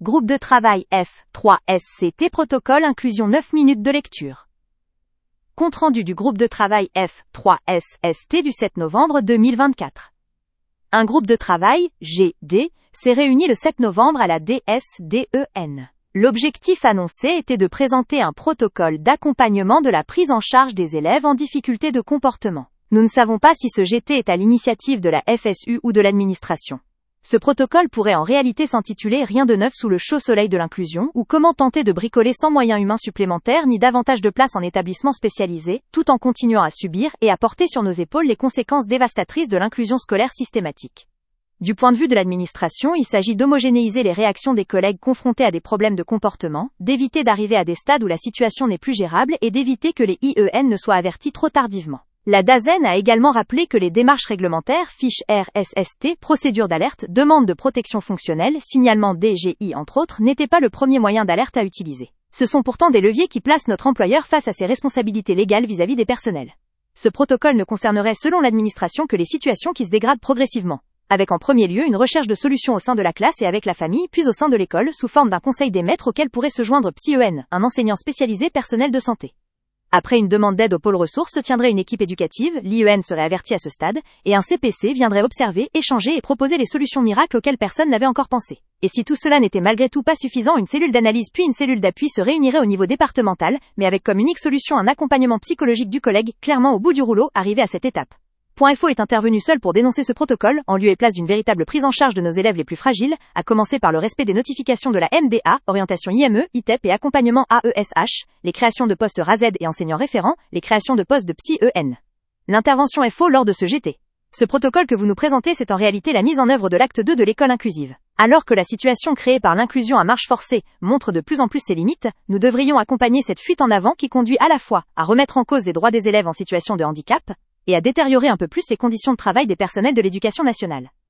Groupe de travail F3SCT Protocole Inclusion 9 minutes de lecture. Compte rendu du groupe de travail F3SST du 7 novembre 2024. Un groupe de travail, GD, s'est réuni le 7 novembre à la DSDEN. L'objectif annoncé était de présenter un protocole d'accompagnement de la prise en charge des élèves en difficulté de comportement. Nous ne savons pas si ce GT est à l'initiative de la FSU ou de l'administration. Ce protocole pourrait en réalité s'intituler Rien de neuf sous le chaud soleil de l'inclusion ou comment tenter de bricoler sans moyens humains supplémentaires ni davantage de place en établissement spécialisé, tout en continuant à subir et à porter sur nos épaules les conséquences dévastatrices de l'inclusion scolaire systématique. Du point de vue de l'administration, il s'agit d'homogénéiser les réactions des collègues confrontés à des problèmes de comportement, d'éviter d'arriver à des stades où la situation n'est plus gérable et d'éviter que les IEN ne soient avertis trop tardivement. La DAZEN a également rappelé que les démarches réglementaires, fiches RSST, procédures d'alerte, demandes de protection fonctionnelle, signalement DGI entre autres, n'étaient pas le premier moyen d'alerte à utiliser. Ce sont pourtant des leviers qui placent notre employeur face à ses responsabilités légales vis-à-vis des personnels. Ce protocole ne concernerait selon l'administration que les situations qui se dégradent progressivement, avec en premier lieu une recherche de solutions au sein de la classe et avec la famille, puis au sein de l'école, sous forme d'un conseil des maîtres auquel pourrait se joindre PsyEN, un enseignant spécialisé personnel de santé. Après une demande d'aide au pôle ressources se tiendrait une équipe éducative, l'IEN serait averti à ce stade, et un CPC viendrait observer, échanger et proposer les solutions miracles auxquelles personne n'avait encore pensé. Et si tout cela n'était malgré tout pas suffisant, une cellule d'analyse puis une cellule d'appui se réunirait au niveau départemental, mais avec comme unique solution un accompagnement psychologique du collègue, clairement au bout du rouleau, arrivé à cette étape. .FO est intervenu seul pour dénoncer ce protocole, en lieu et place d'une véritable prise en charge de nos élèves les plus fragiles, à commencer par le respect des notifications de la MDA, orientation IME, ITEP et accompagnement AESH, les créations de postes RAZ et enseignants référents, les créations de postes de PsyEN. L'intervention FO lors de ce GT. Ce protocole que vous nous présentez, c'est en réalité la mise en œuvre de l'acte 2 de l'école inclusive. Alors que la situation créée par l'inclusion à marche forcée montre de plus en plus ses limites, nous devrions accompagner cette fuite en avant qui conduit à la fois à remettre en cause les droits des élèves en situation de handicap, et à détériorer un peu plus les conditions de travail des personnels de l'éducation nationale.